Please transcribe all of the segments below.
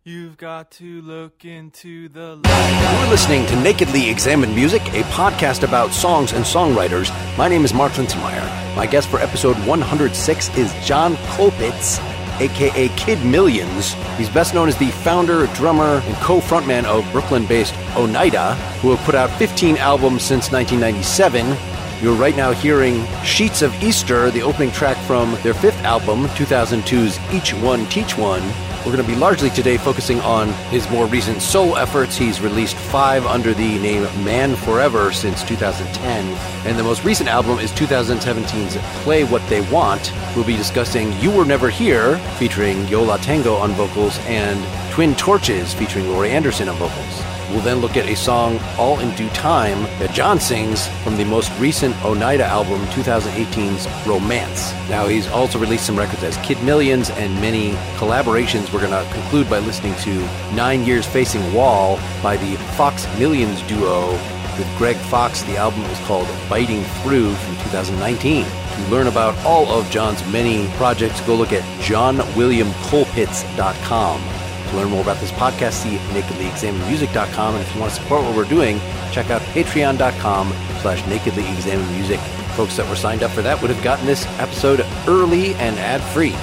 You've got to look into the light. You're listening to Nakedly Examined Music, a podcast about songs and songwriters. My name is Mark Linsenmeyer. My guest for episode 106 is John Colpitts, a.k.a. Kid Millions. He's best known as the founder, drummer, and co-frontman of Brooklyn-based Oneida, who have put out 15 albums since 1997. You're right now hearing Sheets of Easter, the opening track from their fifth album, 2002's Each One Teach One. We're going to be largely today focusing on his more recent solo efforts. He's released 5 under the name Man Forever since 2010. And the most recent album is 2017's Play What They Want. We'll be discussing You Were Never Here, featuring Yo La Tengo on vocals, and Twin Torches, featuring Laurie Anderson on vocals. We'll then look at a song, All in Due Time, that John sings from the most recent Oneida album, 2018's Romance. Now, he's also released some records as Kid Millions and many collaborations. We're going to conclude by listening to 9 Years Facing Wall by the Fox Millions duo with Greg Fox. The album is called Biting Through from 2019. To learn about all of John's many projects, go look at johnwilliamcolpitts.com. To learn more about this podcast, see nakedlyexaminedmusic.com. And if you want to support what we're doing, check out patreon.com/nakedlyexaminedmusic. Folks that were signed up for that would have gotten this episode early and ad-free.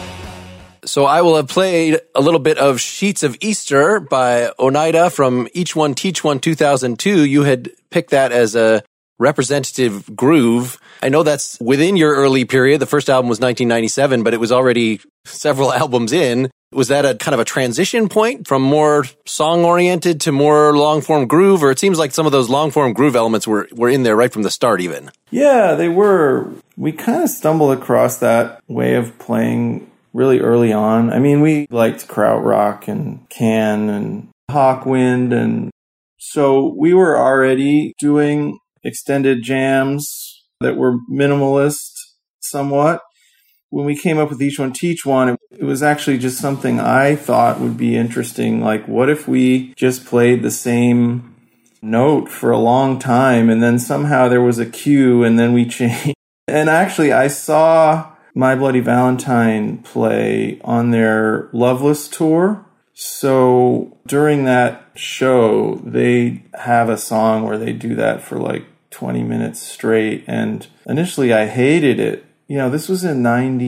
So I will have played a little bit of Sheets of Easter by Oneida from Each One Teach One 2002. You had picked that as a representative groove. I know that's within your early period. The first album was 1997, but it was already several albums in. Was that a kind of a transition point from more song-oriented to more long-form groove? Or it seems like some of those long-form groove elements were in there right from the start even. Yeah, they were. We kind of stumbled across that way of playing really early on. I mean, we liked krautrock and Can and Hawkwind, and so we were already doing extended jams that were minimalist somewhat. When we came up with Each One Teach One, it was actually just something I thought would be interesting. Like, what if we just played the same note for a long time and then somehow there was a cue and then we changed? And actually, I saw My Bloody Valentine play on their Loveless tour. So during that show, they have a song where they do that for like 20 minutes straight. And initially I hated it. You know, this was in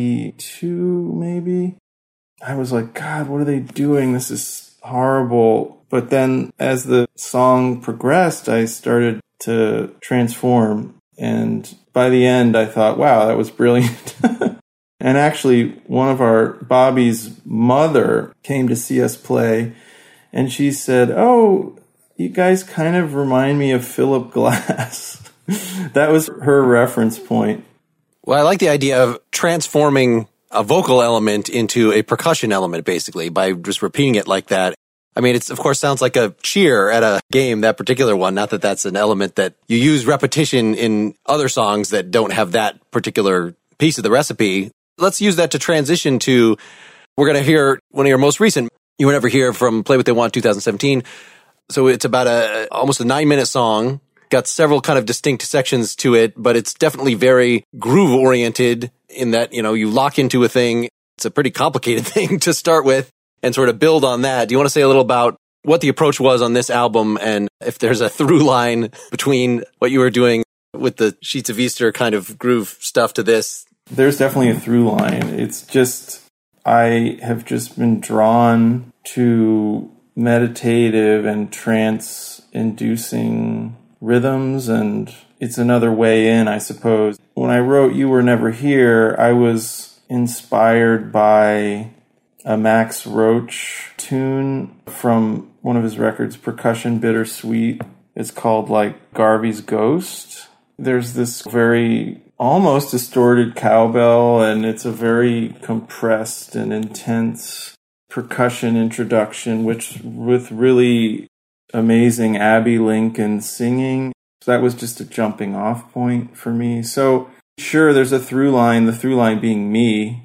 92, maybe. I was like, God, what are they doing? This is horrible. But then as the song progressed, I started to transform. And by the end, I thought, wow, that was brilliant. And actually, one of Bobby's mother came to see us play. And she said, oh, you guys kind of remind me of Philip Glass. That was her reference point. Well, I like the idea of transforming a vocal element into a percussion element, basically, by just repeating it like that. I mean, it of course sounds like a cheer at a game, that particular one. Not that that's an element that you use repetition in other songs that don't have that particular piece of the recipe. Let's use that to transition to, we're going to hear one of your most recent, You Were Never Here from Play What They Want 2017. So it's about almost a 9-minute song. Got several kind of distinct sections to it, but it's definitely very groove oriented in that, you know, you lock into a thing. It's a pretty complicated thing to start with and sort of build on that. Do you want to say a little about what the approach was on this album and if there's a through line between what you were doing with the Sheets of Easter kind of groove stuff to this? There's definitely a through line. It's just, I have just been drawn to meditative and trance-inducing rhythms, and it's another way in, I suppose. When I wrote You Were Never Here, I was inspired by a Max Roach tune from one of his records, Percussion Bittersweet. It's called like Garvey's Ghost. There's this very almost distorted cowbell, and it's a very compressed and intense percussion introduction, which with really amazing Abby Lincoln singing. So that was just a jumping off point for me. So sure, there's a through line, the through line being me.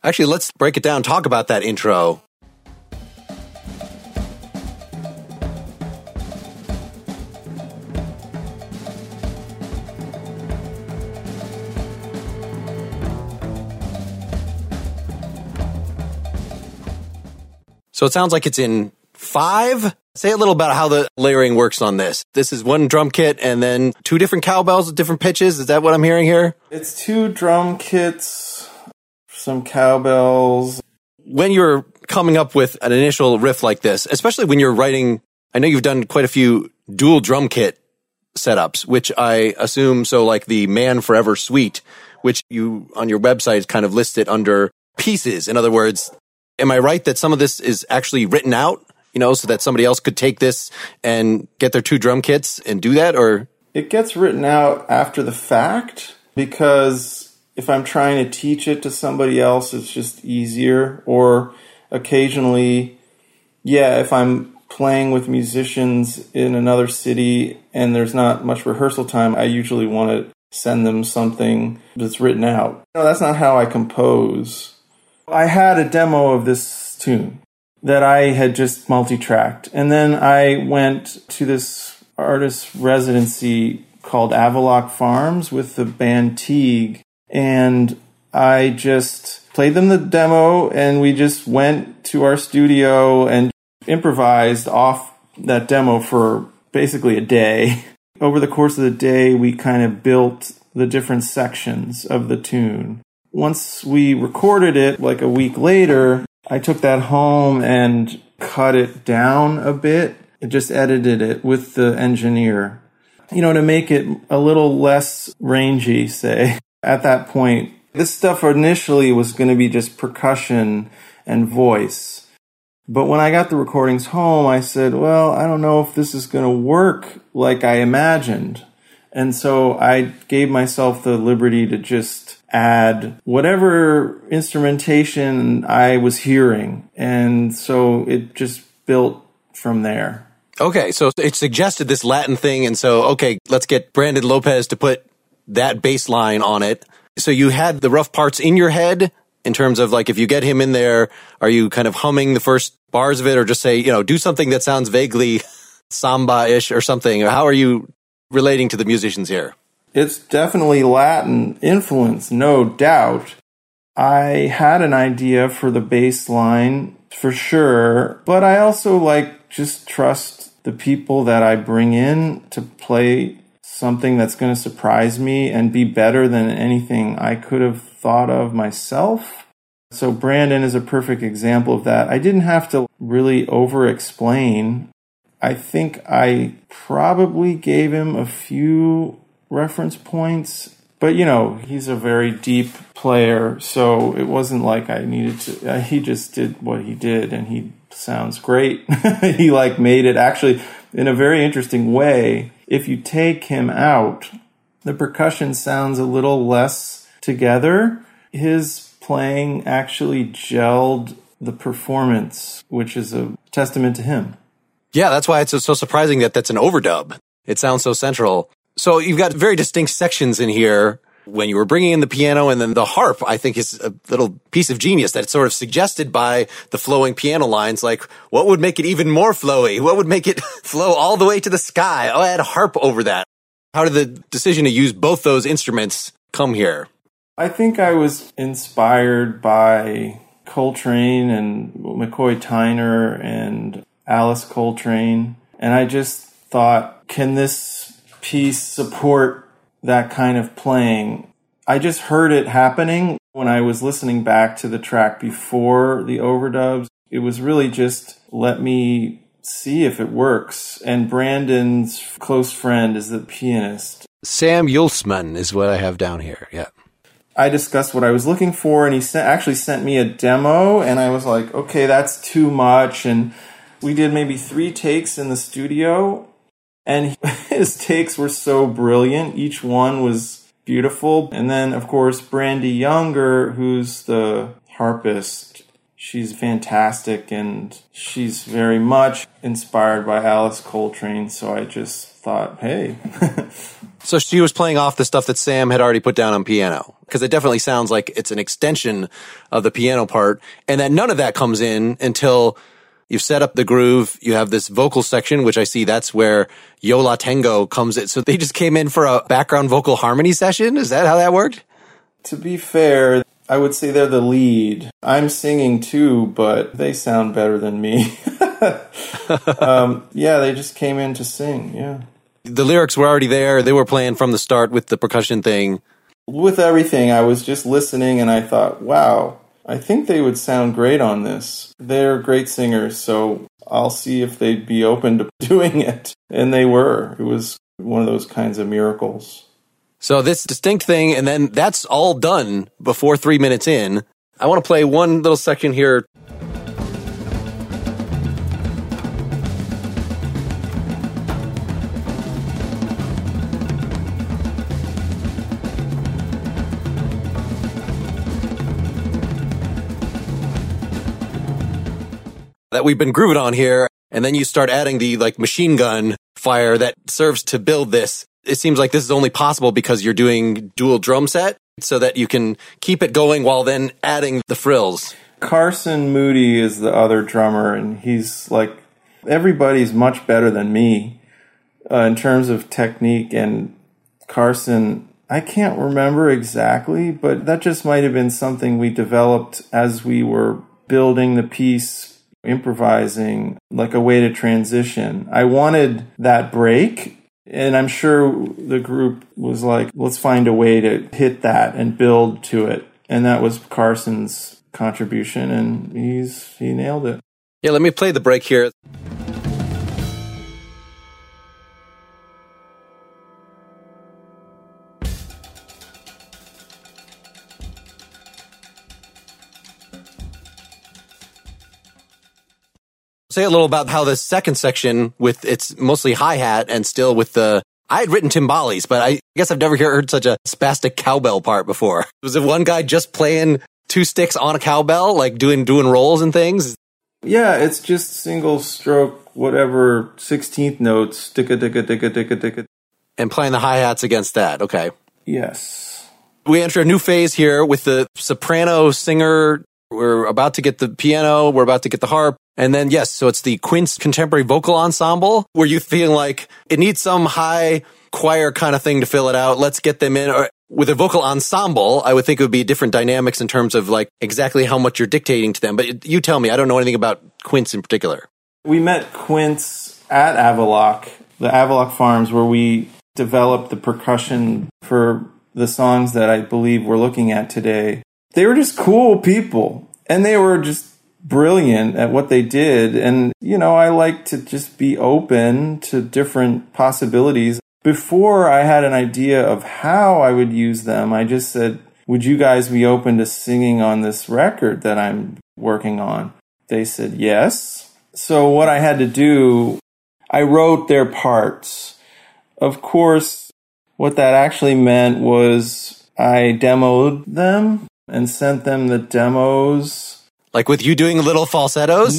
Actually, let's break it down, talk about that intro. So it sounds like it's in 5. Say a little about how the layering works on this. This is one drum kit and then 2 different cowbells with different pitches. Is that what I'm hearing here? It's 2 drum kits, some cowbells. When you're coming up with an initial riff like this, especially when you're writing, I know you've done quite a few dual drum kit setups, which I assume, so like the Man Forever suite, which you on your website kind of list it under pieces. In other words, am I right that some of this is actually written out, so that somebody else could take this and get their 2 drum kits and do that? Or it gets written out after the fact, because if I'm trying to teach it to somebody else, it's just easier. Or occasionally, if I'm playing with musicians in another city and there's not much rehearsal time, I usually want to send them something that's written out. That's not how I compose. I had a demo of this tune that I had just multi-tracked. And then I went to this artist residency called Avalock Farms with the band Teague. And I just played them the demo, and we just went to our studio and improvised off that demo for basically a day. Over the course of the day, we kind of built the different sections of the tune. Once we recorded it, like a week later, I took that home and cut it down a bit. I just edited it with the engineer, to make it a little less rangy, say. At that point, this stuff initially was going to be just percussion and voice. But when I got the recordings home, I said, well, I don't know if this is going to work like I imagined. And so I gave myself the liberty to just add whatever instrumentation I was hearing. And so it just built from there. Okay, so it suggested this Latin thing, and so, okay, let's get Brandon Lopez to put that bass line on it. So you had the rough parts in your head in terms of, like, if you get him in there, are you kind of humming the first bars of it, or just say, do something that sounds vaguely samba-ish or something? Or how are you relating to the musicians here? It's definitely Latin influence, no doubt. I had an idea for the bass line for sure, but I also just trust the people that I bring in to play something that's going to surprise me and be better than anything I could have thought of myself. So Brandon is a perfect example of that. I didn't have to really over-explain. I think I probably gave him a few reference points, but he's a very deep player, so it wasn't like I needed to. He just did what he did, and he sounds great. He made it actually in a very interesting way. If you take him out, the percussion sounds a little less together. His playing actually gelled the performance, which is a testament to him. Yeah, that's why it's so surprising that that's an overdub. It sounds so central. So you've got very distinct sections in here. When you were bringing in the piano, and then the harp, I think, is a little piece of genius that's sort of suggested by the flowing piano lines. Like, what would make it even more flowy? What would make it flow all the way to the sky? Oh, I had a harp over that. How did the decision to use both those instruments come here? I think I was inspired by Coltrane and McCoy Tyner and Alice Coltrane. And I just thought, can this piece support that kind of playing? I just heard it happening when I was listening back to the track before the overdubs. It was really just, let me see if it works. And Brandon's close friend is the pianist. Sam Yulsman is what I have down here, yeah. I discussed what I was looking for, and he actually sent me a demo, and I was like, okay, that's too much. And we did maybe 3 takes in the studio, and his takes were so brilliant. Each one was beautiful. And then, of course, Brandy Younger, who's the harpist, she's fantastic, and she's very much inspired by Alice Coltrane. So I just thought, hey. So she was playing off the stuff that Sam had already put down on piano, because it definitely sounds like it's an extension of the piano part, and that none of that comes in until you've set up the groove. You have this vocal section, which I see that's where Yo La Tengo comes in. So they just came in for a background vocal harmony session? Is that how that worked? To be fair, I would say they're the lead. I'm singing too, but they sound better than me. Yeah, they just came in to sing, yeah. The lyrics were already there. They were playing from the start with the percussion thing. With everything, I was just listening and I thought, wow, I think they would sound great on this. They're great singers, so I'll see if they'd be open to doing it. And they were. It was one of those kinds of miracles. So this distinct thing, and then that's all done before 3 minutes in. I want to play one little section here. That we've been grooving on here, and then you start adding the machine gun fire that serves to build this. It seems like this is only possible because you're doing dual drum set, so that you can keep it going while then adding the frills. Carson Moody is the other drummer, and he's everybody's much better than me in terms of technique. And Carson, I can't remember exactly, but that just might have been something we developed as we were building the piece, improvising, like a way to transition. I wanted that break, and I'm sure the group was like, let's find a way to hit that and build to it. And that was Carson's contribution, and he nailed it. Yeah, let me play the break here. Say a little about how the second section, with its mostly hi-hat and still with I had written timbales, but I guess I've never heard such a spastic cowbell part before. Was it one guy just playing two sticks on a cowbell, doing rolls and things? Yeah, it's just single stroke, whatever, 16th notes, dicka, dicka, dicka, dicka, dicka. And playing the hi-hats against that, okay. Yes. We enter a new phase here with the soprano singer. We're about to get the piano, we're about to get the harp. And then, yes, so it's the Quince Contemporary Vocal Ensemble. Were you feeling like it needs some high choir kind of thing to fill it out? Let's get them in. Or with a vocal ensemble, I would think it would be different dynamics in terms of exactly how much you're dictating to them. But you tell me, I don't know anything about Quince in particular. We met Quince at Avaloq, the Avaloq Farms, where we developed the percussion for the songs that I believe we're looking at today. They were just cool people, and they were just brilliant at what they did. And, I like to just be open to different possibilities. Before I had an idea of how I would use them, I just said, would you guys be open to singing on this record that I'm working on? They said yes. So what I had to do, I wrote their parts. Of course, what that actually meant was I demoed them and sent them the demos. Like with you doing little falsettos?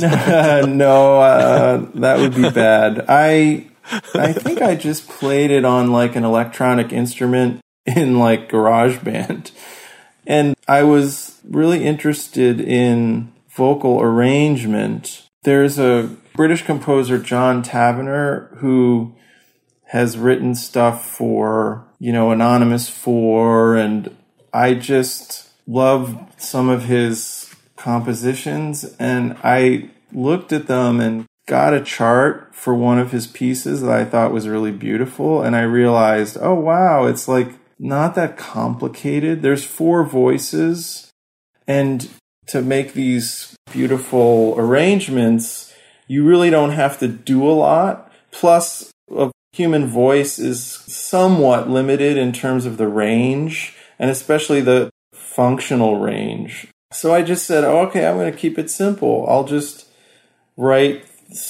No, that would be bad. I think I just played it on an electronic instrument in GarageBand. And I was really interested in vocal arrangement. There's a British composer, John Tavener, who has written stuff for, Anonymous 4, and I just love some of his compositions, and I looked at them and got a chart for one of his pieces that I thought was really beautiful, and I realized, oh wow, it's not that complicated. There's 4 voices, and to make these beautiful arrangements, you really don't have to do a lot. Plus, a human voice is somewhat limited in terms of the range, and especially the functional range. So I just said, okay, I'm going to keep it simple. I'll just write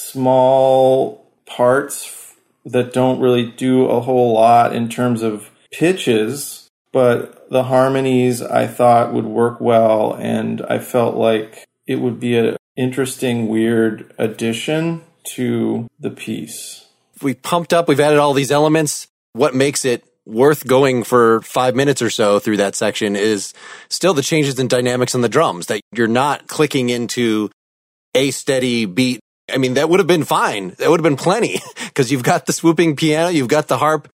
small parts that don't really do a whole lot in terms of pitches, but the harmonies I thought would work well, and I felt like it would be an interesting, weird addition to the piece. we pumped up, we've added all these elements. What makes it worth going for 5 minutes or so through that section is still the changes in dynamics on the drums, that you're not clicking into a steady beat. I mean, that would have been fine. That would have been plenty because you've got the swooping piano, you've got the harp.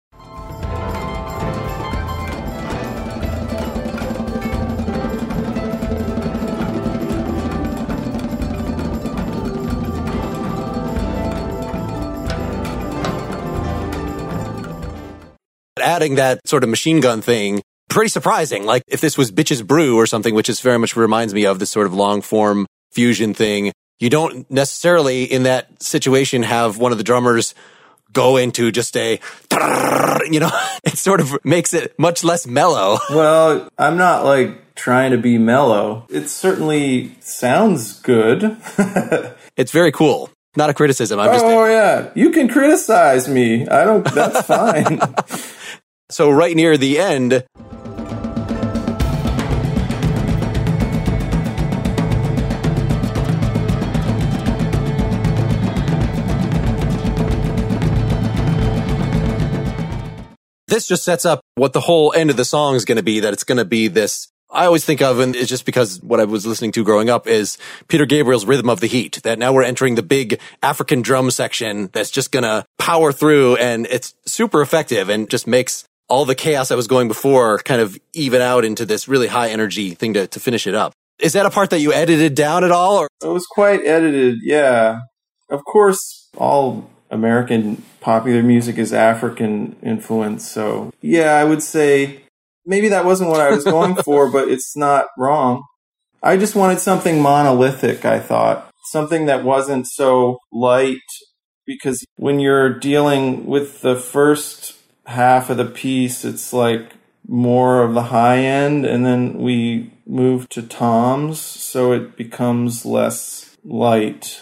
Adding that sort of machine gun thing, pretty surprising. Like if this was Bitches Brew or something, which is very much reminds me of this sort of long form fusion thing, you don't necessarily in that situation have one of the drummers go into just a, you know, it sort of makes it much less mellow. Well, I'm not like trying to be mellow. It certainly sounds good. It's very cool. Not a criticism. I'm just. Oh yeah, you can criticize me. I don't. That's fine. So right near the end, this just sets up what the whole end of the song is going to be, that it's going to be this. I always think of, and it's just because what I was listening to growing up is Peter Gabriel's Rhythm of the Heat, that now we're entering the big African drum section that's just going to power through, and it's super effective and just makes all the chaos that was going before kind of even out into this really high energy thing to finish it up. Is that a part that you edited down at all? Or? It was quite edited, yeah. Of course, all American popular music is African influence, so yeah, I would say maybe that wasn't what I was going for, but it's not wrong. I just wanted something monolithic, I thought. Something that wasn't so light, because when you're dealing with the first half of the piece, it's like more of the high end, and then we move to toms, so it becomes less light.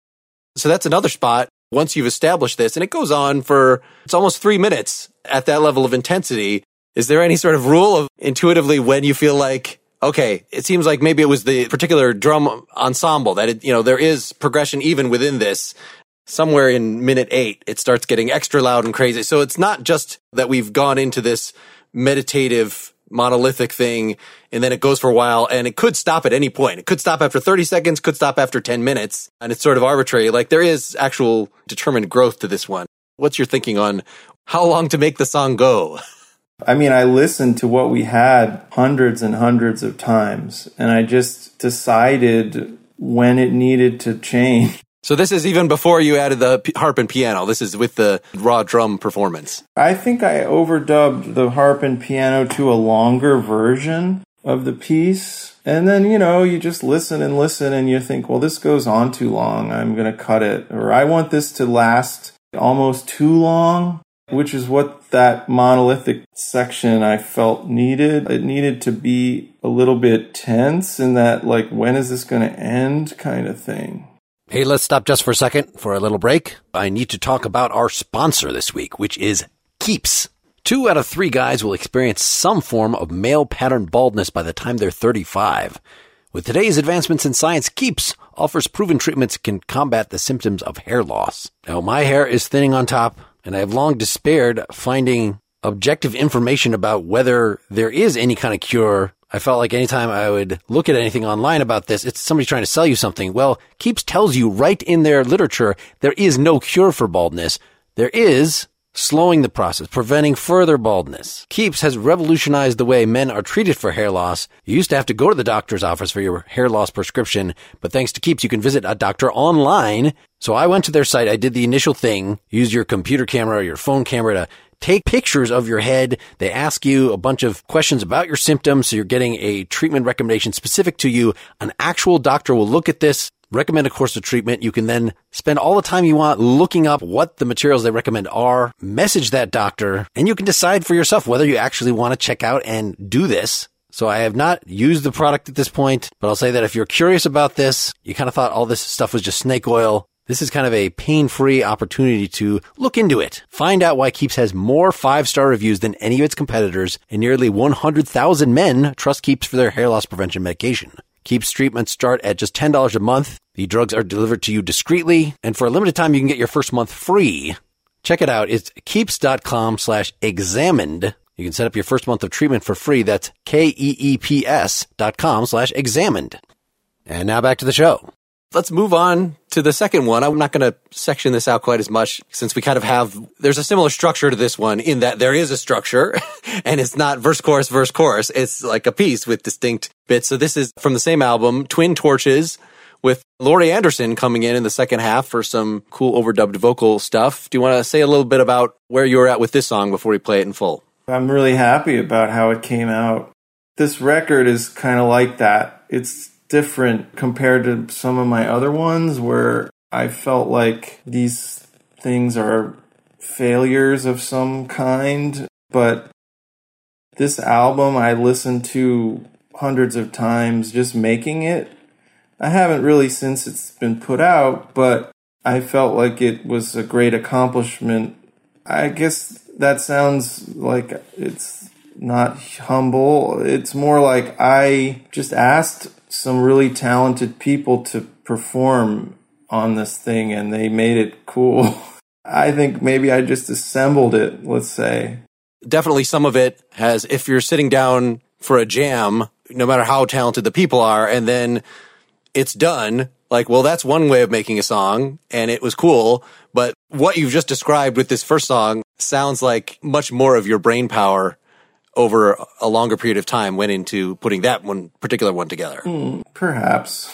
So that's another spot. Once you've established this, and it goes on for, it's almost 3 minutes at that level of intensity, is there any sort of rule of intuitively when you feel like, okay, it seems like maybe it was the particular drum ensemble that, it, you know, there is progression even within this. Somewhere in minute 8, it starts getting extra loud and crazy. So it's not just that we've gone into this meditative, monolithic thing, and then it goes for a while, and it could stop at any point. It could stop after 30 seconds, could stop after 10 minutes, and it's sort of arbitrary. Like, there is actual determined growth to this one. What's your thinking on how long to make the song go? I mean, I listened to what we had hundreds and hundreds of times, and I just decided when it needed to change. So this is even before you added the harp and piano. This is with the raw drum performance. I think I overdubbed the harp and piano to a longer version of the piece. And then, you know, you just listen and you think, well, this goes on too long. I'm going to cut it. Or I want this to last almost too long, which is what that monolithic section I felt needed. It needed to be a little bit tense in that, like, when is this going to end kind of thing. Hey, let's stop just for a second for a little break. I need to talk about our sponsor this week, which is Keeps. 2 out of 3 guys will experience some form of male pattern baldness by the time they're 35. With today's advancements in science, Keeps offers proven treatments that can combat the symptoms of hair loss. Now, my hair is thinning on top, and I have long despaired finding objective information about whether there is any kind of cure. I felt like anytime I would look at anything online about this, it's somebody trying to sell you something. Well, Keeps tells you right in their literature, there is no cure for baldness. There is slowing the process, preventing further baldness. Keeps has revolutionized the way men are treated for hair loss. You used to have to go to the doctor's office for your hair loss prescription, but thanks to Keeps, you can visit a doctor online. So I went to their site. I did the initial thing, use your computer camera or your phone camera to take pictures of your head. They ask you a bunch of questions about your symptoms, so you're getting a treatment recommendation specific to you. An actual doctor will look at this, recommend a course of treatment. You can then spend all the time you want looking up what the materials they recommend are, message that doctor, and you can decide for yourself whether you actually want to check out and do this. So I have not used the product at this point, but I'll say that if you're curious about this, you kind of thought all this stuff was just snake oil, this is kind of a pain-free opportunity to look into it. Find out why Keeps has more 5-star reviews than any of its competitors, and nearly 100,000 men trust Keeps for their hair loss prevention medication. Keeps treatments start at just $10 a month. The drugs are delivered to you discreetly, and for a limited time, you can get your first month free. Check it out. It's keeps.com/examined. You can set up your first month of treatment for free. That's KEEPS.com/examined. And now back to the show. Let's move on to the second one. I'm not going to section this out quite as much since we kind of have, there's a similar structure to this one in that there is a structure and it's not verse, chorus, verse, chorus. It's like a piece with distinct bits. So this is from the same album, Twin Torches, with Laurie Anderson coming in the second half for some cool overdubbed vocal stuff. Do you want to say a little bit about where you were at with this song before we play it in full? I'm really happy about how it came out. This record is kind of like that. It's different compared to some of my other ones where I felt like these things are failures of some kind. But this album I listened to hundreds of times just making it. I haven't really since it's been put out, but I felt like it was a great accomplishment. I guess that sounds like it's not humble. It's more like I just asked some really talented people to perform on this thing and they made it cool. I think maybe I just assembled it, let's say. Definitely some of it has, if you're sitting down for a jam, no matter how talented the people are, and then it's done, like, well, that's one way of making a song and it was cool. But what you've just described with this first song sounds like much more of your brain power over a longer period of time went into putting that one particular one together. Perhaps.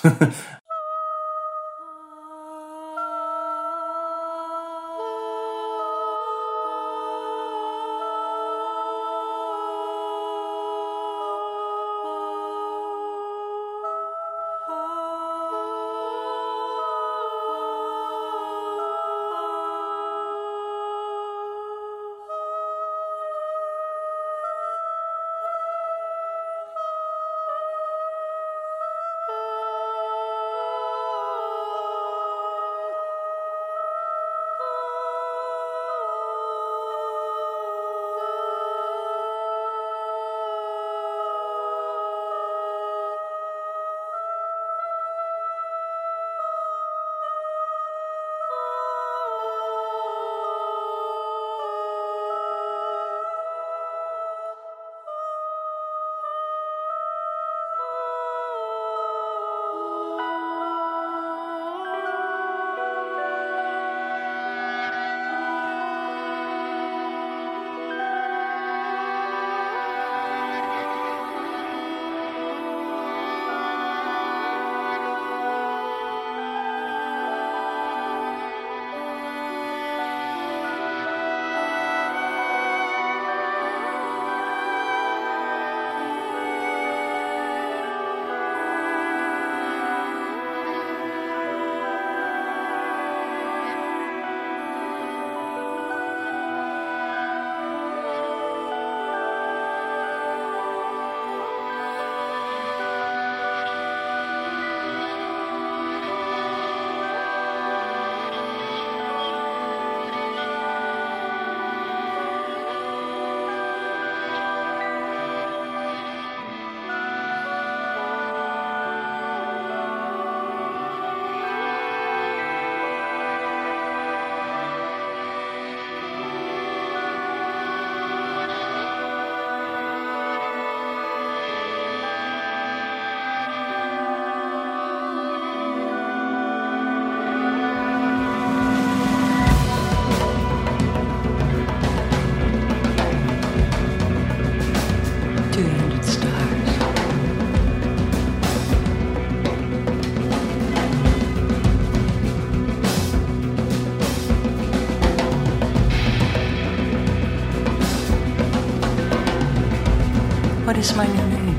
What is my new name?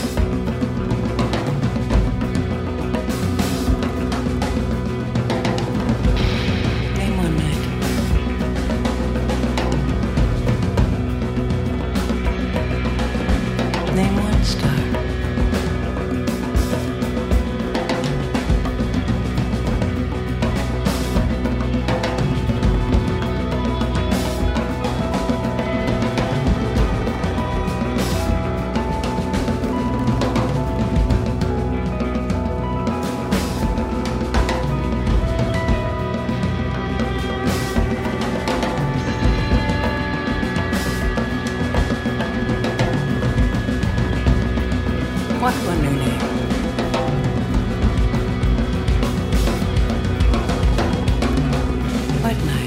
Name one night. Name one star. What one new name? What night?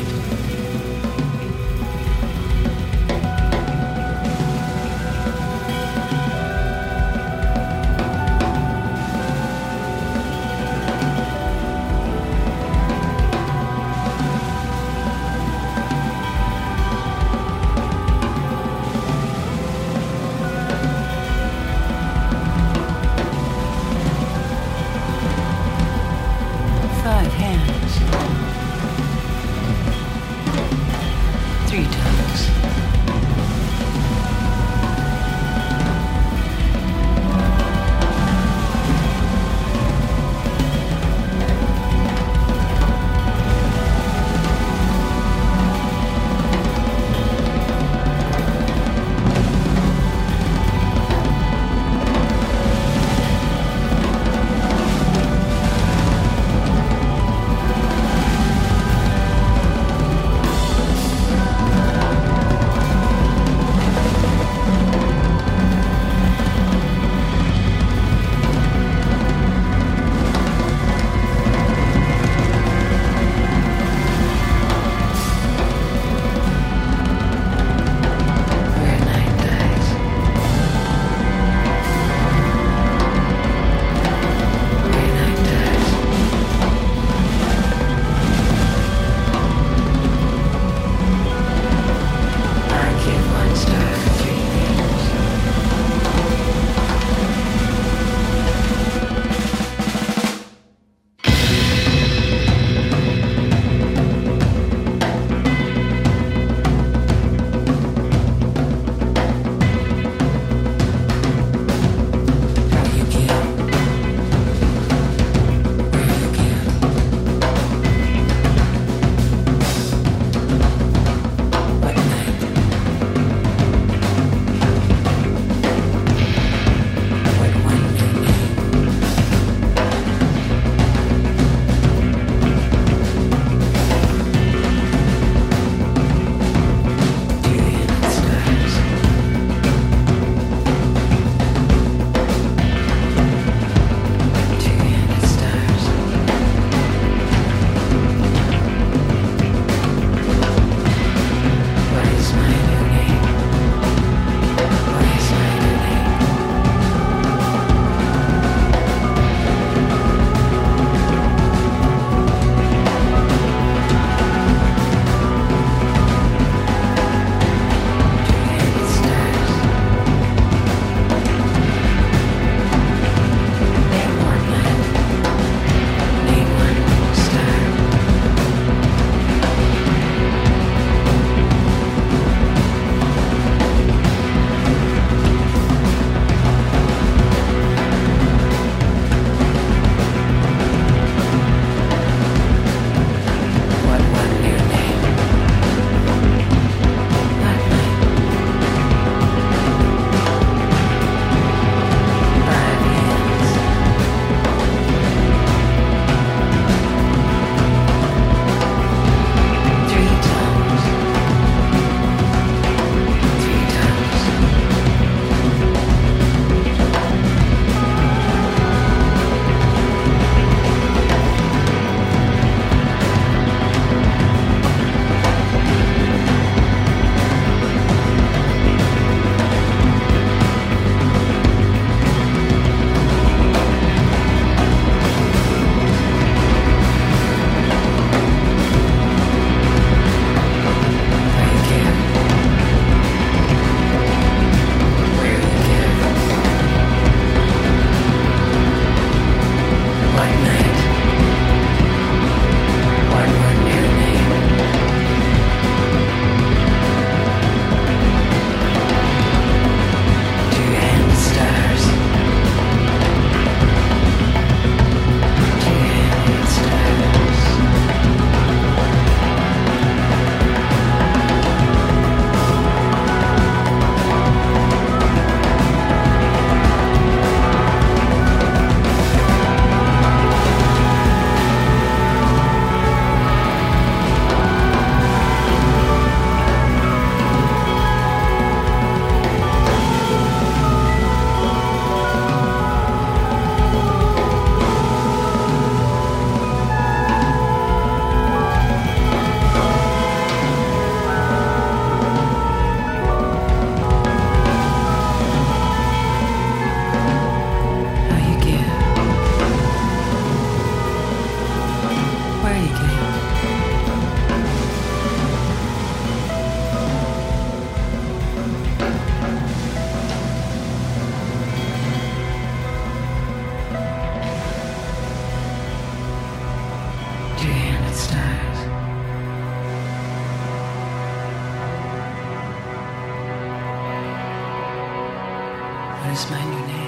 is my new name?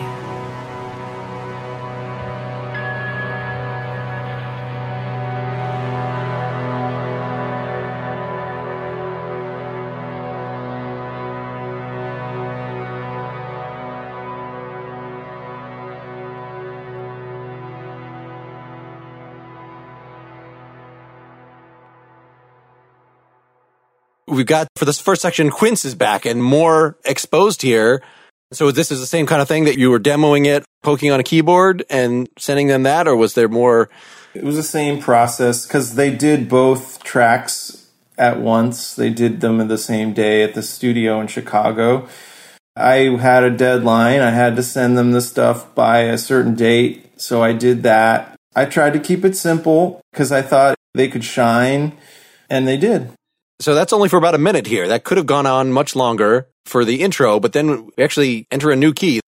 We've got, for this first section, Quince is back and more exposed here. So this is the same kind of thing that you were demoing it, poking on a keyboard and sending them that, or was there more? It was the same process because they did both tracks at once. They did them in the same day at the studio in Chicago. I had a deadline. I had to send them the stuff by a certain date, so I did that. I tried to keep it simple because I thought they could shine, and they did. So that's only for about a minute here. That could have gone on much longer for the intro, but then we actually enter a new key.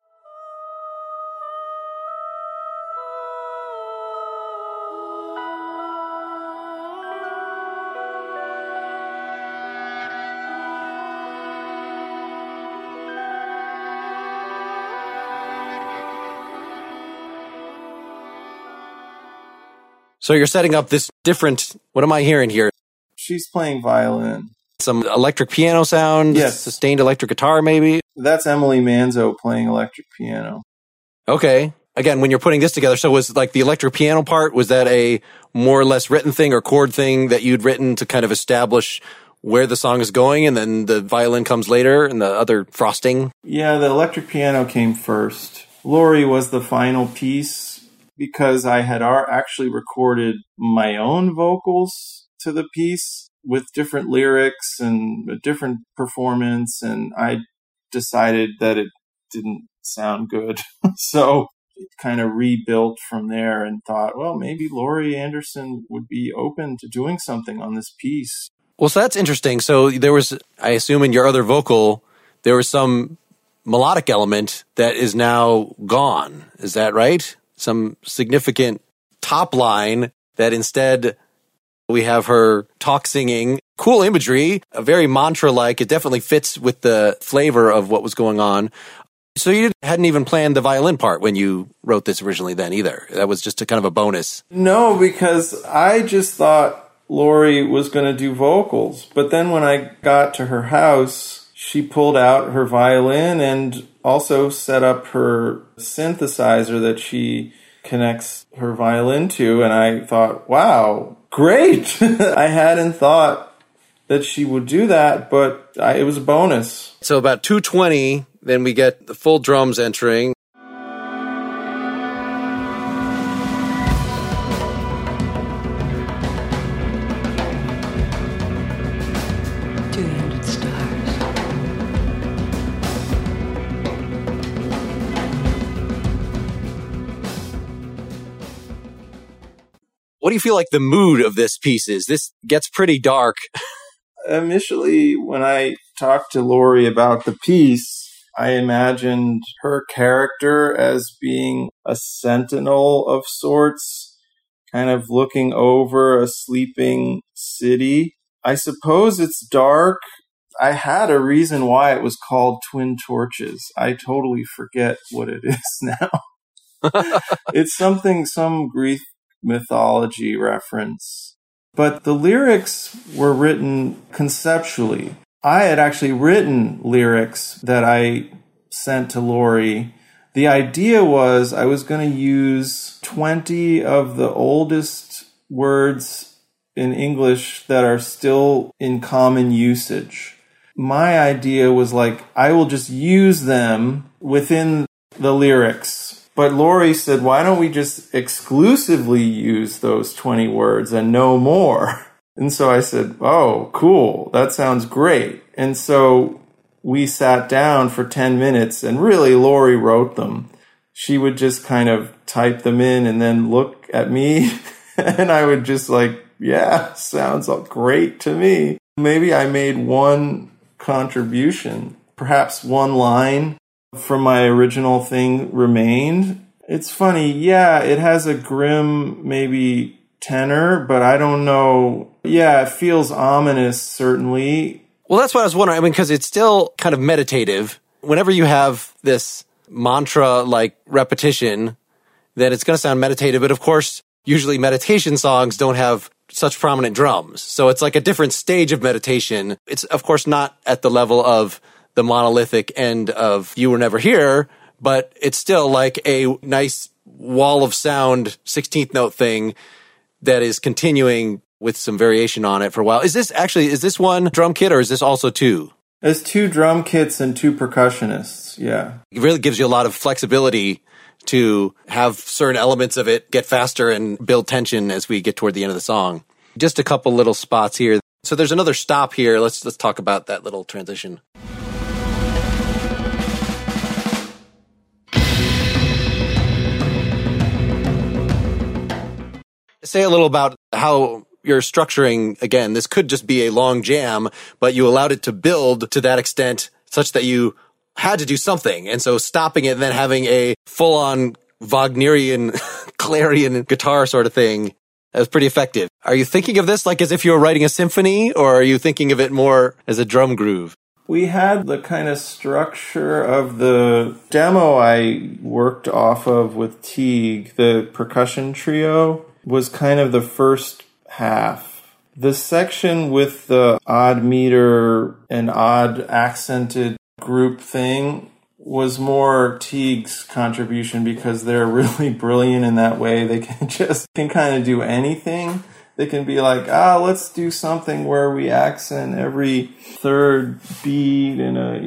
So you're setting up this different, what am I hearing here? She's playing violin. Some electric piano sound, yes. Sustained electric guitar maybe? That's Emily Manzo playing electric piano. Okay. Again, when you're putting this together, so was like the electric piano part, was that a more or less written thing or chord thing that you'd written to kind of establish where the song is going, and then the violin comes later and the other frosting? Yeah, the electric piano came first. Lori was the final piece because I had actually recorded my own vocals to the piece with different lyrics and a different performance, and I decided that it didn't sound good. So it kind of rebuilt from there and thought, well, maybe Laurie Anderson would be open to doing something on this piece. Well, so that's interesting. So there was, I assume in your other vocal, there was some melodic element that is now gone. Is that right? Some significant top line that instead we have her talk singing. Cool imagery, very mantra-like. It definitely fits with the flavor of what was going on. So you hadn't even planned the violin part when you wrote this originally then either. That was just a kind of a bonus. No, because I just thought Lori was going to do vocals. But then when I got to her house, she pulled out her violin and also set up her synthesizer that she connects her violin to. And I thought, wow, great. I hadn't thought that she would do that, but it was a bonus. So about 2:20, then we get the full drums entering. What do you feel like the mood of this piece is? This gets pretty dark. Initially, when I talked to Lori about the piece, I imagined her character as being a sentinel of sorts, kind of looking over a sleeping city. I suppose it's dark. I had a reason why it was called Twin Torches. I totally forget what it is now. It's some Greek mythology reference. But the lyrics were written conceptually. I had actually written lyrics that I sent to Lori. The idea was I was going to use 20 of the oldest words in English that are still in common usage. My idea was like, I will just use them within the lyrics. But Lori said, why don't we just exclusively use those 20 words and no more? And so I said, oh, cool. That sounds great. And so we sat down for 10 minutes and really Lori wrote them. She would just kind of type them in and then look at me and I would just like, yeah, sounds great to me. Maybe I made one contribution, perhaps one line from my original thing remained. It's funny, yeah, it has a grim, maybe tenor, but I don't know. Yeah, it feels ominous, certainly. Well, that's what I was wondering. I mean, because it's still kind of meditative. Whenever you have this mantra-like repetition, then it's going to sound meditative. But of course, usually meditation songs don't have such prominent drums. So it's like a different stage of meditation. It's, of course, not at the level of the monolithic end of You Were Never Here, but it's still like a nice wall of sound 16th note thing that is continuing with some variation on it for a while. Is this one drum kit, or is this also two? There's 2 drum kits and 2 percussionists, yeah. It really gives you a lot of flexibility to have certain elements of it get faster and build tension as we get toward the end of the song. Just a couple little spots here. So there's another stop here. Let's talk about that little transition. Say a little about how you're structuring, again, this could just be a long jam, but you allowed it to build to that extent such that you had to do something. And so stopping it and then having a full-on Wagnerian clarion guitar sort of thing, that was pretty effective. Are you thinking of this like as if you were writing a symphony, or are you thinking of it more as a drum groove? We had the kind of structure of the demo I worked off of with Teague, the percussion trio, was kind of the first half. The section with the odd meter and odd accented group thing was more Teague's contribution because they're really brilliant in that way. They can kind of do anything. They can be like, let's do something where we accent every third beat in a,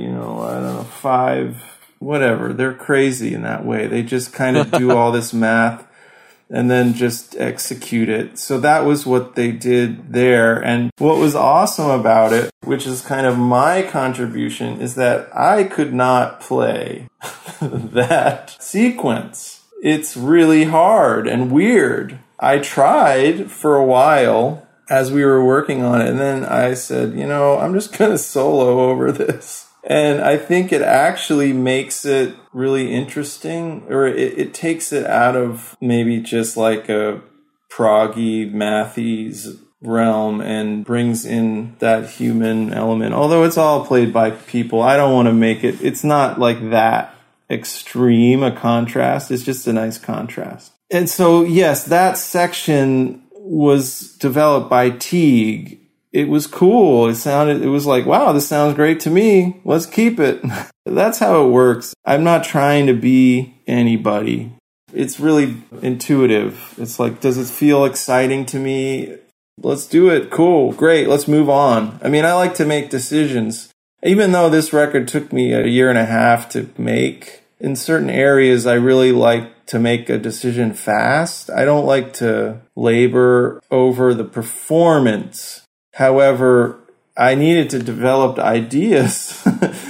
5, whatever. They're crazy in that way. They just kind of do all this math and then just execute it. So that was what they did there. And what was awesome about it, which is kind of my contribution, is that I could not play that sequence. It's really hard and weird. I tried for a while as we were working on it, and then I said, I'm just going to solo over this. And I think it actually makes it really interesting, or it takes it out of maybe just like a proggy, mathy realm and brings in that human element. Although it's all played by people, I don't want to make it's not like that extreme a contrast. It's just a nice contrast. And so, yes, that section was developed by Teague. It was cool. It was like, wow, this sounds great to me. Let's keep it. That's how it works. I'm not trying to be anybody. It's really intuitive. It's like, does it feel exciting to me? Let's do it. Cool. Great. Let's move on. I mean, I like to make decisions. Even though this record took me a year and a half to make, in certain areas, I really like to make a decision fast. I don't like to labor over the performance. However, I needed to develop ideas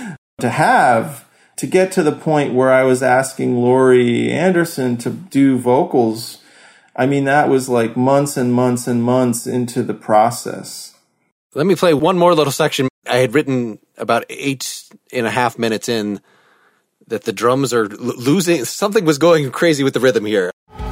to get to the point where I was asking Laurie Anderson to do vocals. I mean, that was like months and months and months into the process. Let me play one more little section. I had written about 8.5 minutes in that the drums are losing. Something was going crazy with the rhythm here.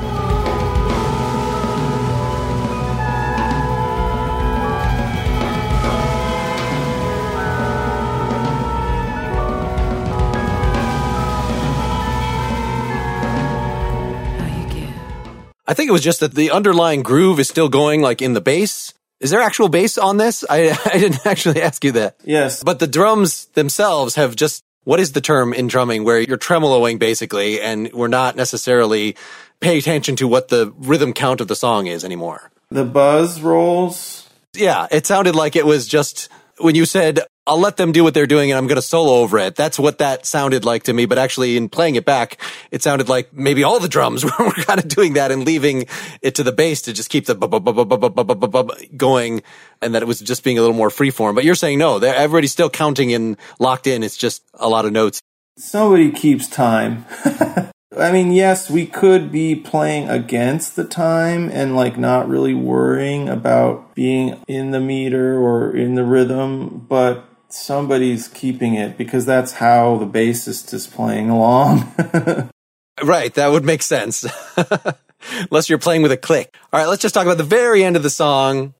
I think it was just that the underlying groove is still going like in the bass. Is there actual bass on this? I didn't actually ask you that. Yes. But the drums themselves have just, what is the term in drumming where you're tremoloing basically and we're not necessarily paying attention to what the rhythm count of the song is anymore? The buzz rolls. Yeah, it sounded like it was just, when you said, I'll let them do what they're doing and I'm going to solo over it. That's what that sounded like to me. But actually in playing it back, it sounded like maybe all the drums were kind of doing that and leaving it to the bass to just keep the going, and that it was just being a little more freeform. But you're saying no, everybody's still counting and locked in. It's just a lot of notes. Somebody keeps time. I mean, yes, we could be playing against the time and like not really worrying about being in the meter or in the rhythm, but somebody's keeping it because that's how the bassist is playing along. Right, that would make sense. Unless you're playing with a click. All right, let's just talk about the very end of the song.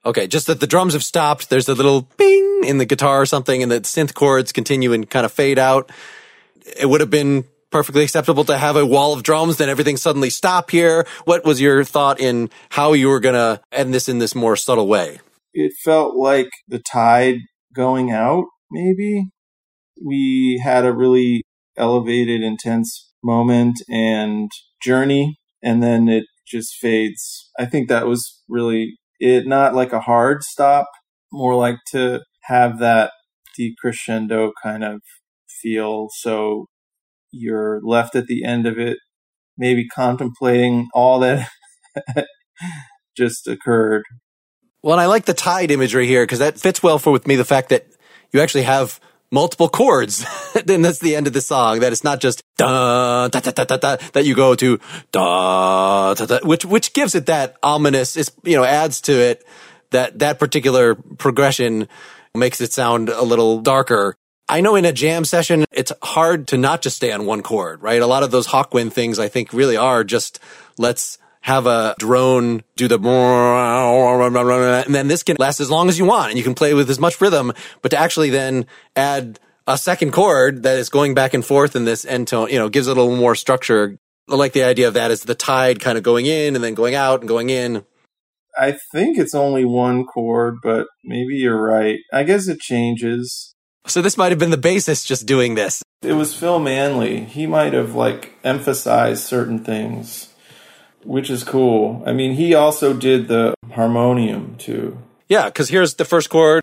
Okay, just that the drums have stopped. There's a little bing in the guitar or something, and the synth chords continue and kind of fade out. It would have been perfectly acceptable to have a wall of drums, then everything suddenly stop here. What was your thought in how you were going to end this in this more subtle way? It felt like the tide going out, maybe. We had a really elevated, intense moment and journey, and then it just fades. I think that was really it, not like a hard stop, more like to have that decrescendo kind of feel. So you're left at the end of it, maybe contemplating all that just occurred. Well, and I like the tide imagery here because that fits well with me, the fact that you actually have multiple chords. Then that's the end of the song, that it's not just da, da, da, da, da, da, that you go to da, da, da, which gives it that ominous, adds to it that particular progression, makes it sound a little darker. I know in a jam session, it's hard to not just stay on one chord, right? A lot of those Hawkwind things, I think, really are just, let's have a drone do the, and then this can last as long as you want, and you can play with as much rhythm, but to actually then add a second chord that is going back and forth in this end tone, gives it a little more structure. I like the idea of that as the tide kind of going in and then going out and going in. I think it's only one chord, but maybe you're right. I guess it changes. So this might have been the bassist just doing this. It was Phil Manley. He might have emphasized certain things, which is cool. I mean, he also did the harmonium too. Yeah, because here's the first chord.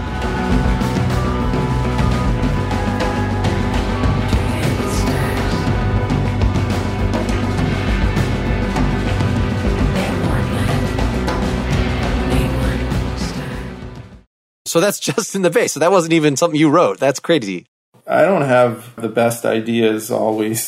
So that's just in the bass. So that wasn't even something you wrote. That's crazy. I don't have the best ideas always.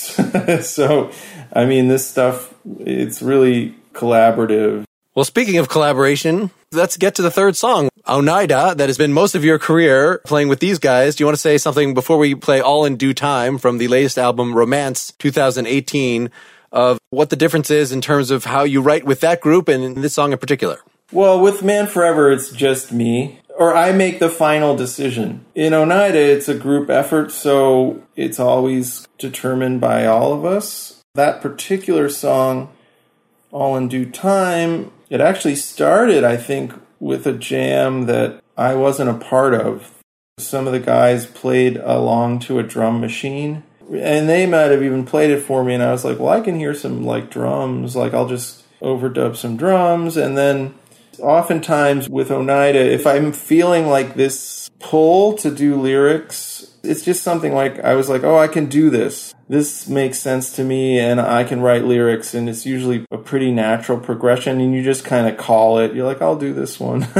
So, I mean, this stuff, it's really collaborative. Well, speaking of collaboration, let's get to the third song, Oneida, that has been most of your career playing with these guys. Do you want to say something before we play All in Due Time from the latest album, Romance 2018, of what the difference is in terms of how you write with that group and in this song in particular? Well, with Man Forever, it's just me. Or I make the final decision. In Oneida, it's a group effort, so it's always determined by all of us. That particular song, All in Due Time, it actually started, I think, with a jam that I wasn't a part of. Some of the guys played along to a drum machine, and they might have even played it for me, and I was like, well, I can hear some, drums. I'll just overdub some drums, and then oftentimes with Oneida, if I'm feeling this pull to do lyrics, it's just something I was like, oh, I can do this. This makes sense to me, and I can write lyrics, and it's usually a pretty natural progression, and you just kind of call it. You're like, I'll do this one.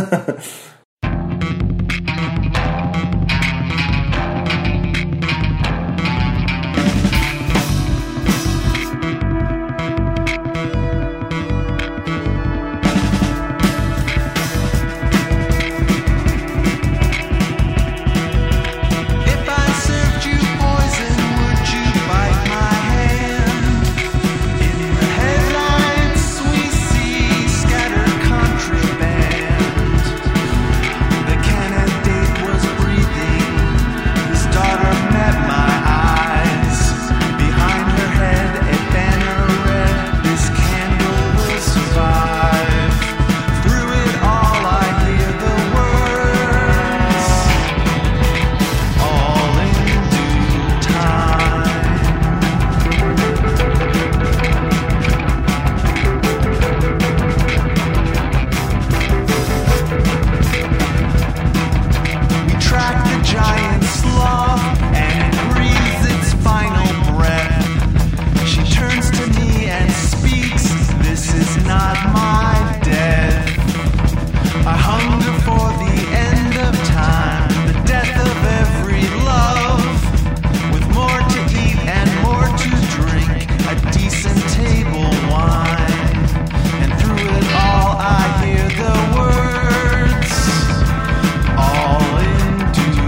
I hear the words, all in due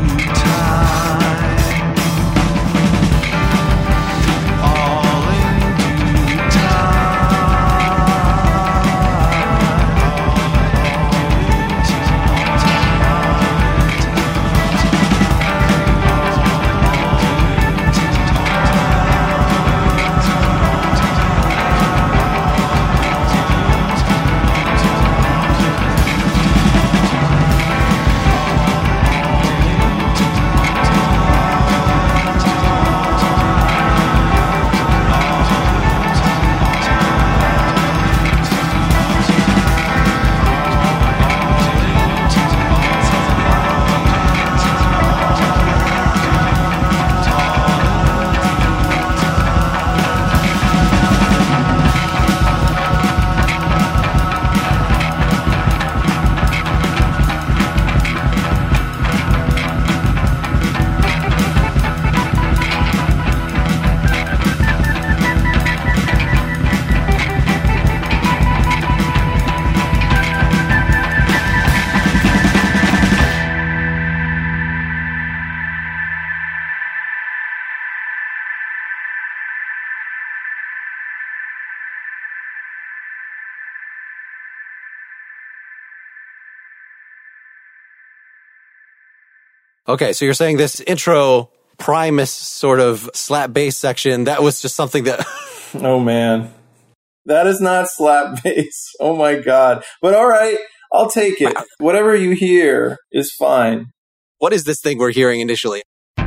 Okay, so you're saying this intro Primus sort of slap bass section, that was just something that... Oh, man. That is not slap bass. Oh, my God. But all right, I'll take it. Whatever you hear is fine. What is this thing we're hearing initially?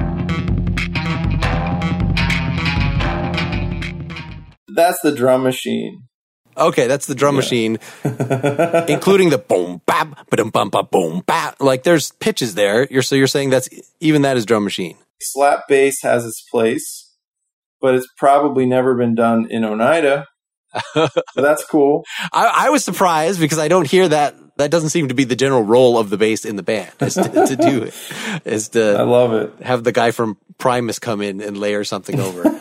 That's the drum machine. Okay, that's the drum machine, including the boom bap, ba-dum bum ba boom bap. Like there's pitches there. So you're saying that is drum machine. Slap bass has its place, but it's probably never been done in Oneida. So that's cool. I was surprised because I don't hear that. That doesn't seem to be the general role of the bass in the band, is to do it. Is to I love it. Have the guy from Primus come in and layer something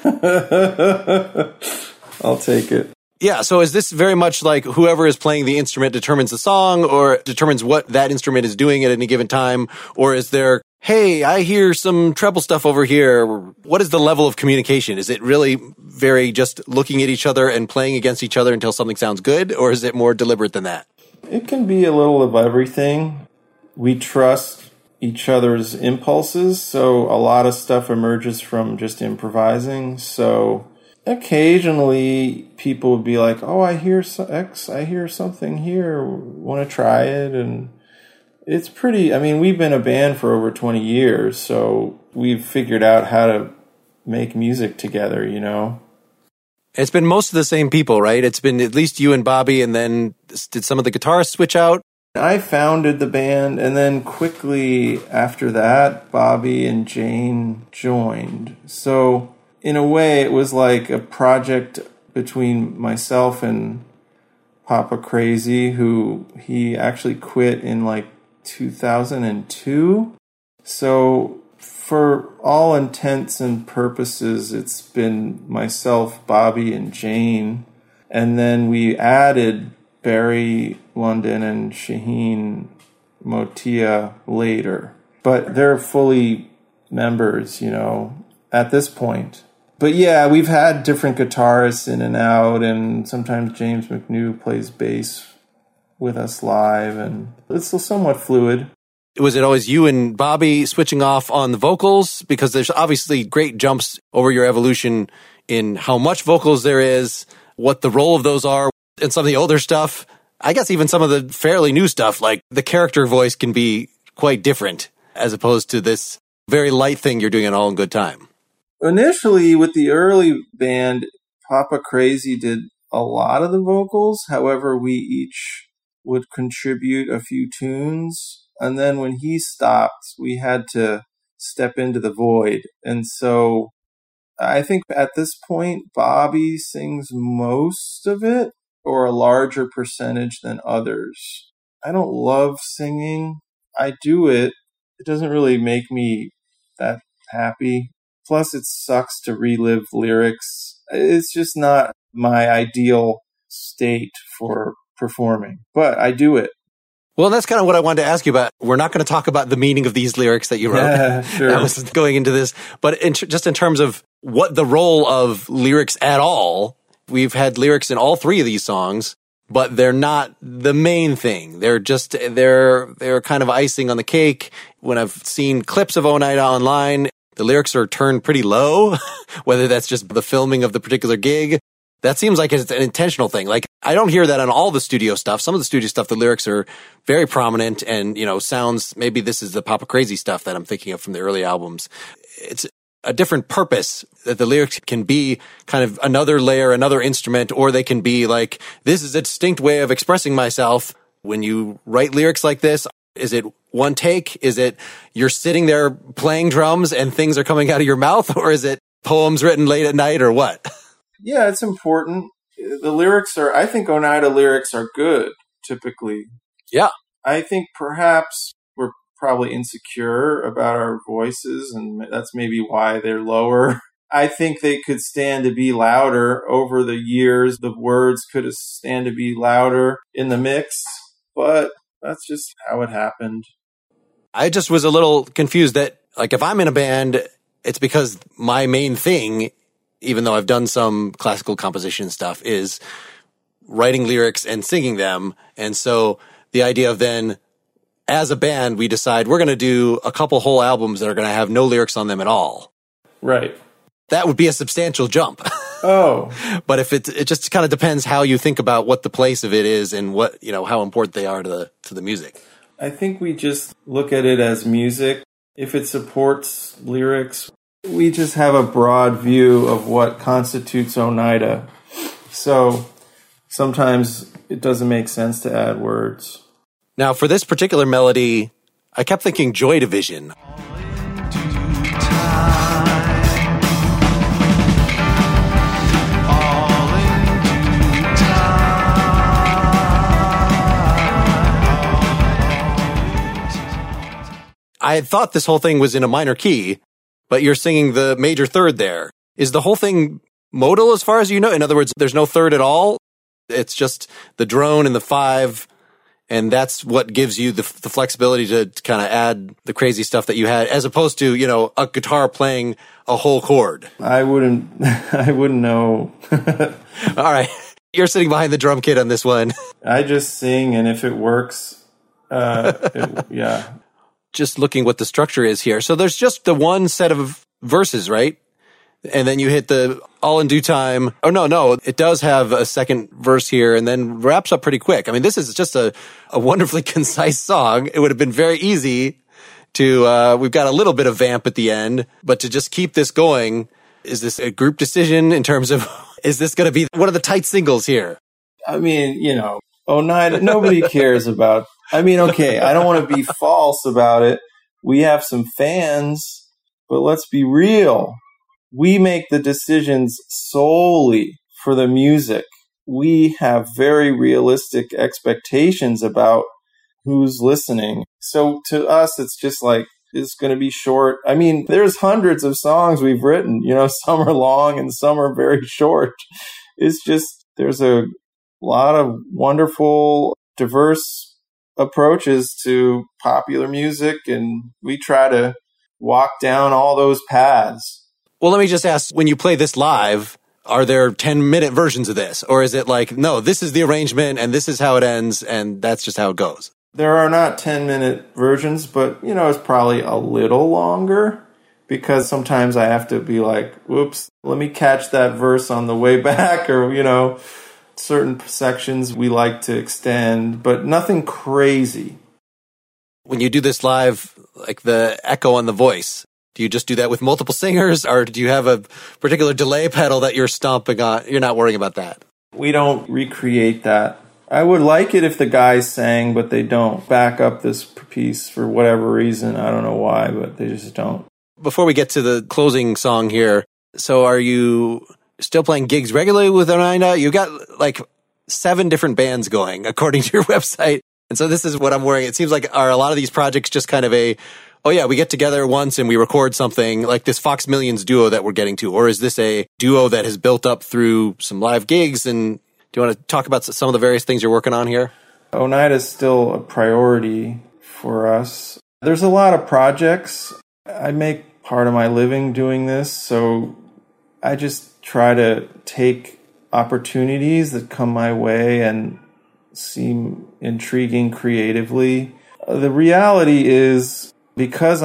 over. I'll take it. Yeah, so is this very much like whoever is playing the instrument determines the song or determines what that instrument is doing at any given time? Or is there, hey, I hear some treble stuff over here. What is the level of communication? Is it really very just looking at each other and playing against each other until something sounds good? Or is it more deliberate than that? It can be a little of everything. We trust each other's impulses, so a lot of stuff emerges from just improvising. So occasionally people would be like, oh, I hear X, I hear something here, want to try it? And it's pretty, I mean, we've been a band for over 20 years, so we've figured out how to make music together, you know? It's been most of the same people, right? It's been at least you and Bobby, and then did some of the guitarists switch out? I founded the band, and then quickly after that, Bobby and Jane joined. So in a way, it was like a project between myself and Papa Crazy, who he actually quit in like 2002. So for all intents and purposes, it's been myself, Bobby, and Jane. And then we added Barry London and Shaheen Motia later. But they're fully members, you know, at this point. But yeah, we've had different guitarists in and out, and sometimes James McNew plays bass with us live, and it's still somewhat fluid. Was it always you and Bobby switching off on the vocals? Because there's obviously great jumps over your evolution in how much vocals there is, what the role of those are, and some of the older stuff. I guess even some of the fairly new stuff, like the character voice can be quite different as opposed to this very light thing you're doing at All in Good Time. Initially, with the early band, Papa Crazy did a lot of the vocals. However, we each would contribute a few tunes. And then when he stopped, we had to step into the void. And so I think at this point, Bobby sings most of it, or a larger percentage than others. I don't love singing. I do it. It doesn't really make me that happy. Plus, it sucks to relive lyrics. It's just not my ideal state for performing. But I do it. Well, that's kind of what I wanted to ask you about. We're not going to talk about the meaning of these lyrics that you wrote. Yeah, sure. I was going into this. But just in terms of what the role of lyrics at all, we've had lyrics in all three of these songs, but they're not the main thing. They're just, they're kind of icing on the cake. When I've seen clips of Oneida online, the lyrics are turned pretty low, whether that's just the filming of the particular gig. That seems like it's an intentional thing. Like, I don't hear that on all the studio stuff. Some of the studio stuff, the lyrics are very prominent and, you know, sounds, maybe this is the Papa Crazy stuff that I'm thinking of from the early albums. It's a different purpose that the lyrics can be kind of another layer, another instrument, or they can be like, this is a distinct way of expressing myself. When you write lyrics like this, is it one take? Is it you're sitting there playing drums and things are coming out of your mouth? Or is it poems written late at night or what? Yeah, it's important. The lyrics are, I think Oneida lyrics are good, typically. Yeah. I think perhaps we're probably insecure about our voices, and that's maybe why they're lower. I think they could stand to be louder over the years. The words could stand to be louder in the mix, but that's just how it happened. I just was a little confused that, like, if I'm in a band, it's because my main thing, even though I've done some classical composition stuff, is writing lyrics and singing them. And so the idea of then as a band, we decide we're going to do a couple whole albums that are going to have no lyrics on them at all. Right. That would be a substantial jump. Oh. But if it just kind of depends how you think about what the place of it is and what, how important they are to the music. I think we just look at it as music. If it supports lyrics, we just have a broad view of what constitutes Oneida. So sometimes it doesn't make sense to add words. Now, for this particular melody, I kept thinking Joy Division. I had thought this whole thing was in a minor key, but you're singing the major third there. Is the whole thing modal as far as you know? In other words, there's no third at all? It's just the drone and the 5, and that's what gives you the flexibility to kind of add the crazy stuff that you had, as opposed to, a guitar playing a whole chord. I wouldn't know. All right. You're sitting behind the drum kit on this one. I just sing, and if it works, yeah. Just looking what the structure is here. So there's just the one set of verses, right? And then you hit the all in due time. Oh, no. It does have a second verse here and then wraps up pretty quick. I mean, this is just a wonderfully concise song. It would have been very easy to, we've got a little bit of vamp at the end, but to just keep this going, is this a group decision in terms of, is this going to be one of the tight singles here? I mean, Oneida, nobody cares about. Okay, I don't want to be false about it. We have some fans, but let's be real. We make the decisions solely for the music. We have very realistic expectations about who's listening. So to us, it's just like, it's going to be short. There's hundreds of songs we've written. Some are long and some are very short. It's just, there's a lot of wonderful, diverse approaches to popular music, and we try to walk down all those paths. Well, let me just ask, when you play this live, are there 10-minute versions of this? Or is it like, no, this is the arrangement and this is how it ends and that's just how it goes? There are not 10-minute versions, but, it's probably a little longer because sometimes I have to be like, whoops, let me catch that verse on the way back, or, certain sections we like to extend, but nothing crazy. When you do this live, like the echo on the voice, do you just do that with multiple singers, or do you have a particular delay pedal that you're stomping on? You're not worrying about that. We don't recreate that. I would like it if the guys sang, but they don't back up this piece for whatever reason. I don't know why, but they just don't. Before we get to the closing song here, so are you still playing gigs regularly with Oneida? You got like 7 different bands going, according to your website. And so this is what I'm worrying. It seems like are a lot of these projects just kind of we get together once and we record something like this Fox Millions duo that we're getting to? Or is this a duo that has built up through some live gigs? And do you want to talk about some of the various things you're working on here? Oneida is still a priority for us. There's a lot of projects. I make part of my living doing this, so I just try to take opportunities that come my way and seem intriguing creatively. The reality is, because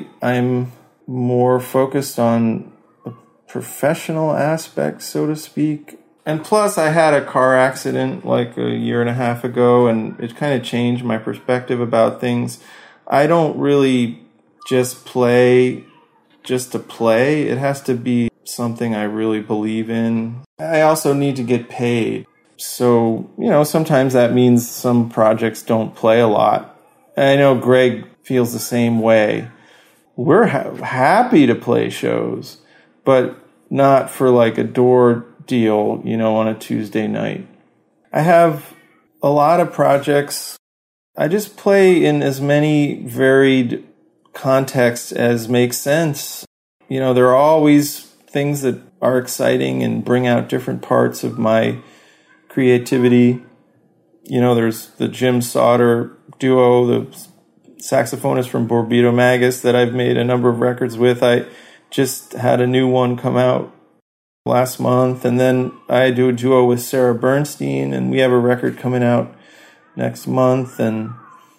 I'm more focused on the professional aspect, so to speak, and plus I had a car accident like a year and a half ago, and it kind of changed my perspective about things. I don't really just play just to play. It has to be something I really believe in. I also need to get paid. So, sometimes that means some projects don't play a lot. And I know Greg feels the same way. We're happy to play shows, but not for like a door deal, on a Tuesday night. I have a lot of projects. I just play in as many varied contexts as makes sense. There are always things that are exciting and bring out different parts of my creativity. There's the Jim Sauter duo, the saxophonist from Borbito Magus that I've made a number of records with. I just had a new one come out last month, and then I do a duo with Sarah Bernstein, and we have a record coming out next month. And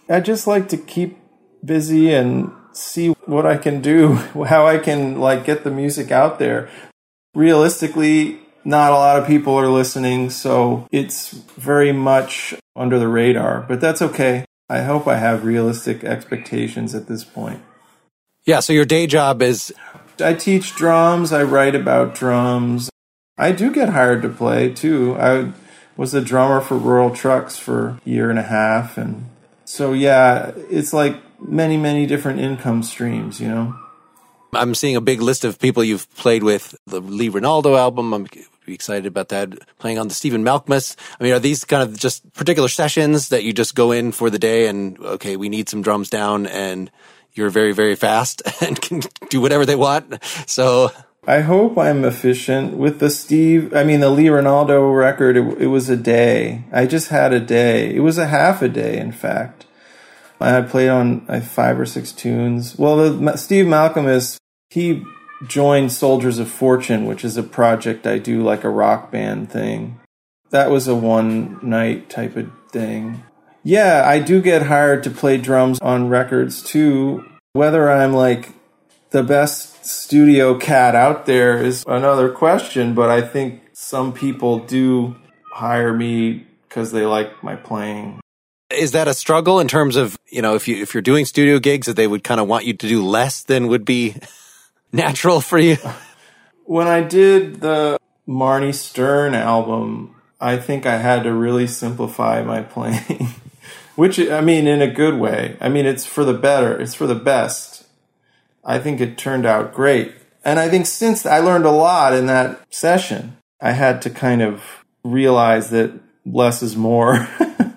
I just like to keep busy and see what I can do, how I can like get the music out there. Realistically, not a lot of people are listening, so it's very much under the radar, but that's okay. I hope I have realistic expectations at this point. Yeah, so your day job is... I teach drums, I write about drums. I do get hired to play, too. I was a drummer for Rural Trucks for a year and a half, and so yeah, it's like many, many different income streams, you know? I'm seeing a big list of people you've played with. The Lee Ronaldo album, I'm excited about that. Playing on the Stephen Malkmus. I mean, are these kind of just particular sessions that you just go in for the day and, okay, we need some drums down, and you're very, very fast and can do whatever they want? So I hope I'm efficient. With the Lee Ronaldo record, it was a day. I just had a day. It was a half a day, in fact. I played on 5 or 6 tunes. Well, Steve Malkmus, he joined Soldiers of Fortune, which is a project I do, like a rock band thing. That was a one-night type of thing. Yeah, I do get hired to play drums on records, too. Whether I'm, like, the best studio cat out there is another question, but I think some people do hire me because they like my playing. is that a struggle in terms of, you know, if you're doing studio gigs, that they would kind of want you to do less than would be natural for you? When I did the Marnie Stern album, I think I had to really simplify my playing, which, I mean, in a good way. I mean, it's for the better. It's for the best. I think it turned out great. And I think since I learned a lot in that session, I had to kind of realize that less is more.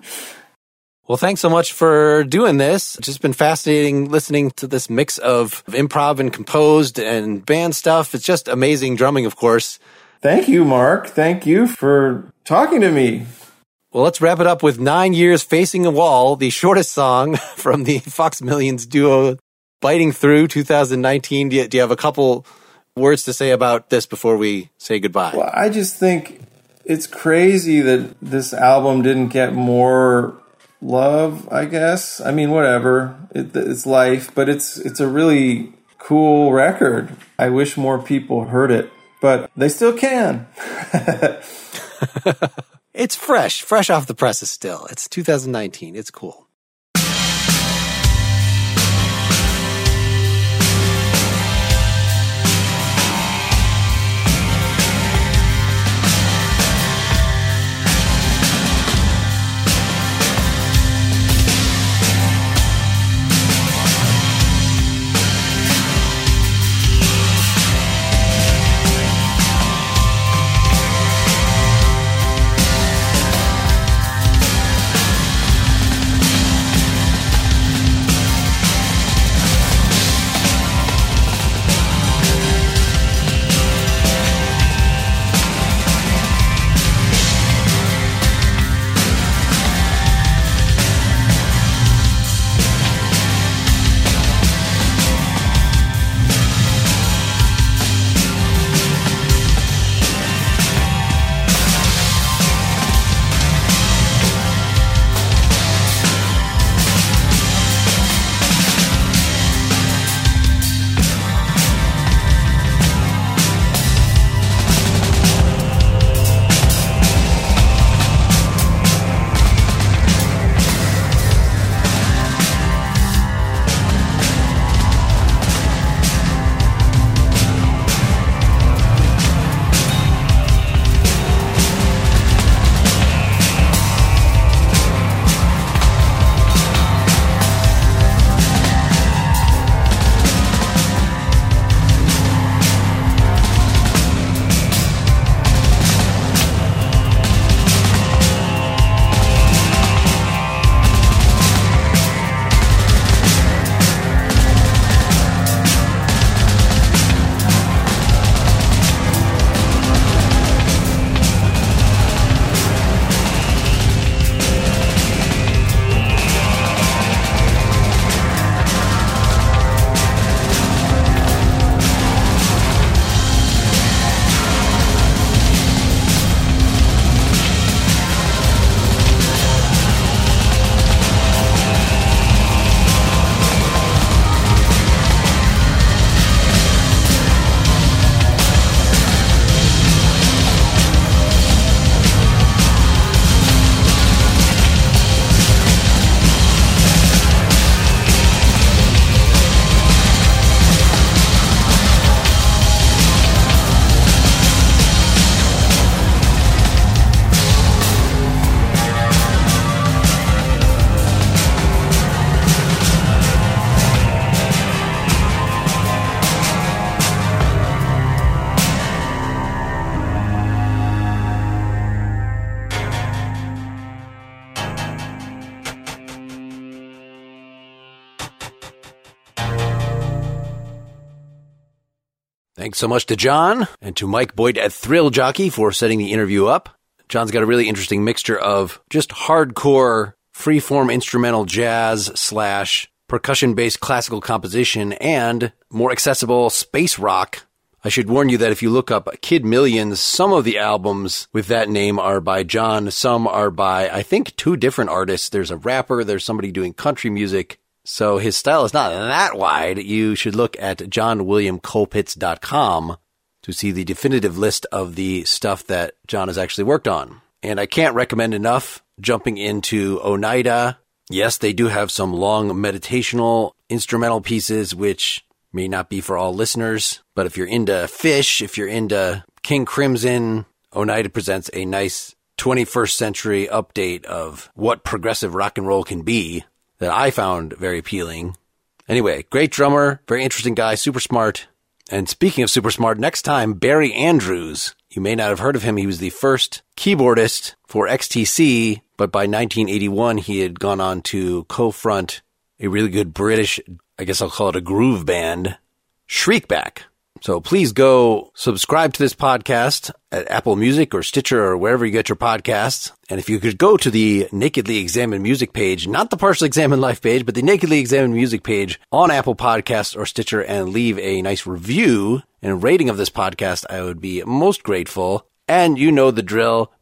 Well, thanks so much for doing this. It's just been fascinating listening to this mix of improv and composed and band stuff. It's just amazing drumming, of course. Thank you, Mark. Thank you for talking to me. Well, let's wrap it up with 9 Years Facing a Wall, the shortest song from the Fox Millions duo, Biting Through, 2019. Do you have a couple words to say about this before we say goodbye? Well, I just think it's crazy that this album didn't get more love, I guess. I mean, whatever. It's life, but it's a really cool record. I wish more people heard it, but they still can. It's fresh off the presses still. It's 2019. It's cool. Thanks so much to John and to Mike Boyd at Thrill Jockey for setting the interview up. John's got a really interesting mixture of just hardcore, freeform instrumental jazz / percussion-based classical composition and more accessible space rock. I should warn you that if you look up Kid Millions, some of the albums with that name are by John. Some are by, I think, 2 different artists. There's a rapper, there's somebody doing country music. So his style is not that wide. You should look at johnwilliamcolpitts.com to see the definitive list of the stuff that John has actually worked on. And I can't recommend enough jumping into Oneida. Yes, they do have some long meditational instrumental pieces, which may not be for all listeners, but if you're into Fish, if you're into King Crimson, Oneida presents a nice 21st century update of what progressive rock and roll can be that I found very appealing. Anyway, great drummer, very interesting guy, super smart. And speaking of super smart, next time, Barry Andrews. You may not have heard of him. He was the first keyboardist for XTC, but by 1981, he had gone on to co-front a really good British, I guess I'll call it a groove band, Shriekback. So please go subscribe to this podcast at Apple Music or Stitcher or wherever you get your podcasts. And if you could go to the Nakedly Examined Music page, not the Partially Examined Life page, but the Nakedly Examined Music page on Apple Podcasts or Stitcher and leave a nice review and rating of this podcast, I would be most grateful. And you know the drill,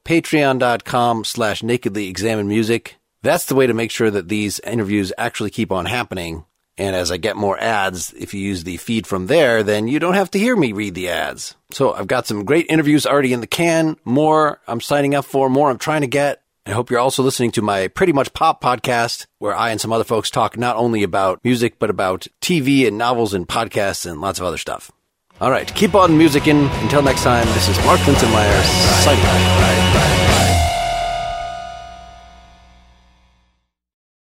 patreon.com/Nakedly Examined Music. That's the way to make sure that these interviews actually keep on happening. And as I get more ads, if you use the feed from there, then you don't have to hear me read the ads. So I've got some great interviews already in the can. More I'm signing up for, more I'm trying to get. I hope you're also listening to my Pretty Much Pop podcast, where I and some other folks talk not only about music, but about TV and novels and podcasts and lots of other stuff. All right, keep on musicking. Until next time, this is Mark Linsenmeyer signing off.